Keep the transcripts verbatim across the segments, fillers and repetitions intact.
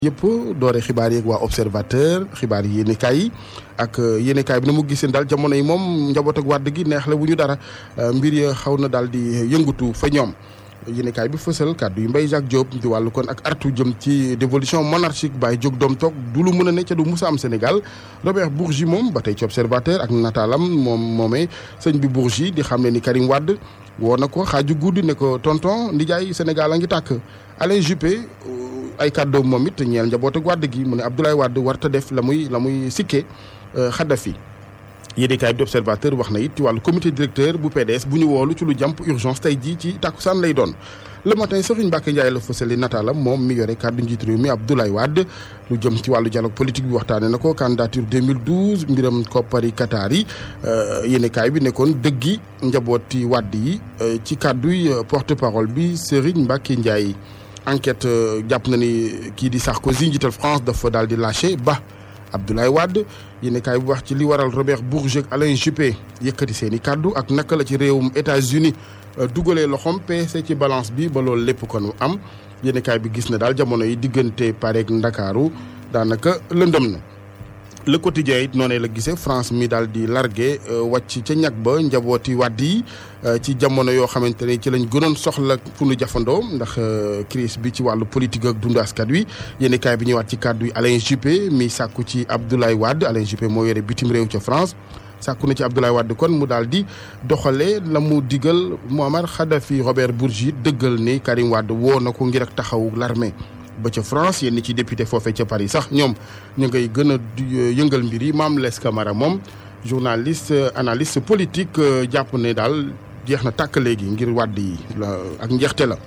yëpp doore xibaar yeeg waa observateur xibaar yi yéenekaay yi ak yéenekaay bi na mu gisee daal jamono yi moom njaboot ak wàdd gi neex la wu ñu dara mbir ya xaw na daal di yëngatu fa ñoom yéenekaay bi fësal kàddu yu Mbaye Jacques Diop di wàllu kon ak artu jëm ci dévolution monarchique bàyyi jóg doom toog du lu mën a ne ca du musa am Sénégal Robert Bourgi moom ba tey ci observateur ak nataalam moom moomee sëñ bi Bourgi di xam ne ni Karim Wade woo na ko xaaju guddi ne ko tonton ndijaay Sénégal a ngi tàkk Alain Juppé ay kàddoom moom it ñeel njaboot ak Wade gi mu ne Abdoulaye Wade warta def la muy la muy sikke Kadhafi yéenekaay bi di observateur wax na it ci wàllu comité directeur bu P D S bu ñu woolu ci lu jàmp urgence tey jii ci tàkkusaan lay doon le matin Serigne Mbacké Ndiaye la fësali nataalam moom mi yore kàddu njiitu réew mi Abdoulaye Wade lu jëm ci wàllu dialogue politique bi waxtaane na ko candidature deux mille douze mbiram koppari Qatar yi yéenekaay bi nekkoon dëggi njabooti Wade yi ci kàdduy porte parole bi Serigne Mbacké Ndiaye enquête jàpp na ni kii di Sarkozy njiital France dafa daal di lâché ba Abdoulaye Wade yéenekaay bu wax ci li waral Robert Bourgi ak Alain Juppé yëkkati seen i kàddu ak naka la ci réewum États-Unis dugalee loxoom peese ci balance bi ba loolu lépp kon am yéenekaay bi gis na daal jamono yi diggante Paris ak Ndakaaru daanaka lëndëm na. Le quotidien it noonu la gisee France mi daal di largué wàcc ca ñag ba njabooti Wade yi ci jamono yoo xamante ne ci lañ gënoon soxla fu nu jafandoo ndax crise bi ci wàllu politique ak dundu askan wi yéenekaay bi ñëwaat ci kàddu yi Alain Juppé mi sàkku ci Abdoulaye Wade Alain Juppé moo yore bitim réew ca France sàkku na ci Abdoulaye Wade kon mu daal di doxalee la mu digal Muammar Kadhafi Robert Bourgi dëggal ni Karim Wade woo na ko ngir ak taxawu l'armée ba ca France yéen ci député foofee ca Paris sax ñoom ñu ngay gën a yëngal mbir yi Mame Less Camara moom journaliste analyste politique jàpp ne daal jeex na tàkk léegi ngir Wade yi la ak njeexte la.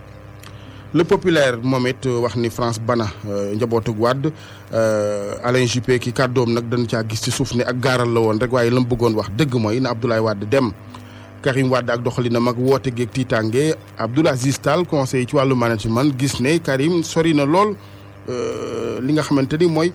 Le Populaire moom it wax ni France bana njabootug Wade Alain Juppé ki kàddoom nag dañ caa gis ci suuf ne ak gaaral la woon rek waaye la mu bëggoon wax dëgg mooy na Abdoulaye Wade dem. Karim Wade ak doxalinam ak woote geeg tiitange Abdoul Aziz Tall conseiller ci wàllu management gis ne Karim sori na lool li nga xamante ni mooy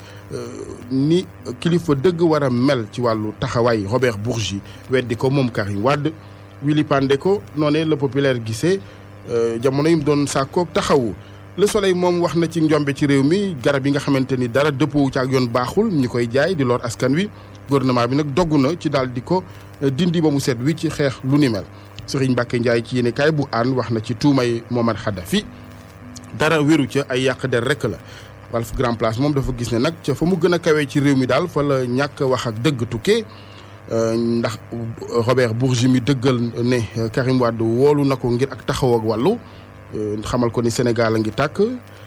ni kilifa dëgg war a mel ci wàllu taxawaay Robert Bourgi weddi ko moom Karim Wade Willy Pandeko noonee Le Populaire gisee jamono yi mu doon sàkkoog taxawu Le Soleil moom wax na ci njombe ci réew mi garab yi nga xamante ni dara dëppoo ci ak yoon baaxul ñi koy jaay di lor askan wi gouvernement bi nag dogg na ci daal di ko dindi ba mu set wi ci xeex lu ni mel Serigne Mbacké Ndiaye ci yéenekaay bu aan wax na ci tuumay Muammar Kadhafi dara wéru ca ay yàq der rek la Walf Grand Place moom dafa gis ne nag ca fa mu gën a kawee ci réew mi daal fa la ñàkk wax ak dëgg tukkee ndax Robert Bourgi mi dëggal ne Karim Wade woolu na ko ngir ak taxaw ak wàllu xamal ko ni Sénégal a ngi tàkk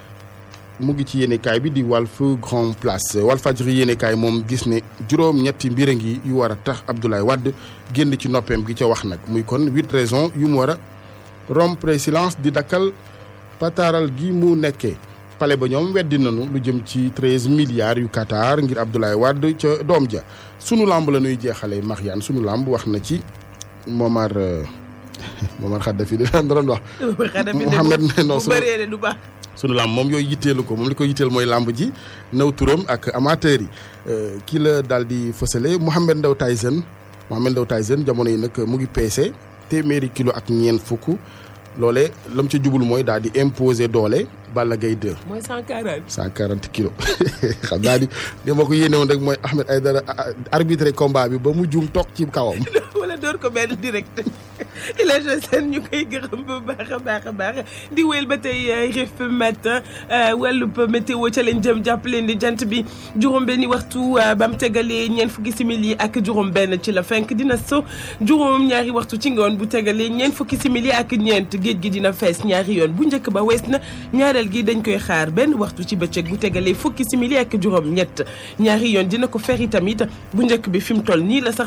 mu ngi ci yéenekaay bi di Walf Grand Place Walfadjri yéenekaay moom gis ne juróom ñetti mbir a ngi yu war a tax Abdoulaye Wade génn ci noppeem gi ca wax nag muy kon huit raisons yu mu war a rompre silence di dakkal pataaral gi mu nekkee pale ba ñoom weddi nañu lu jëm ci treize milliards yu Qatar ngir Abdoulaye Wade ca doom ja sunu lamb la ñuy jeexale Marianne sunu lamb wax na ci Muammar Muammar Kadhafi di daan doon wax Mohamed non sunu lamb moom yooyu yitteelu ko moom li ko yitteel mooy lamb ji naw turam ak amateur yi kii la daal di fësale Mohamed Ndao Tyson Mohamed Ndao Tyson jamono yi nag mu ngi peese téeméeri kilo ak ñeent fukk loole lam ca jubul mooy daal di imposer doole Balla Gaye deux. mooy cent quarante. cent quarante kilos xam naa ni li ma ko yéene woon rek mooy Ahmed Aïdara arbitré combat bi ba mu juum toog ci kawam. wala door ko benn direct il est seen ñu koy gërëm bu baax a baax a baax di wéyal ba tey Rif Matin wàllub météo ca leen jëm jàpp leen di jant bi juróom-benni waxtu ba mu tegalee ñeent fukki simili ak juróom-benn ci la fenk dina so juróom-ñaari waxtu ci ngoon bu tegalee ñeent fukki simili ak ñeent géej gi dina fees ñaari yoon bu njëkk ba wees na ñaareel gi dañ koy xaar benn waxtu ci bëccëg bu tegalee fukki simili ak juróom-ñett ñaari yoon dina ko feri tamit bu njëkk bi fi mu toll nii la sax.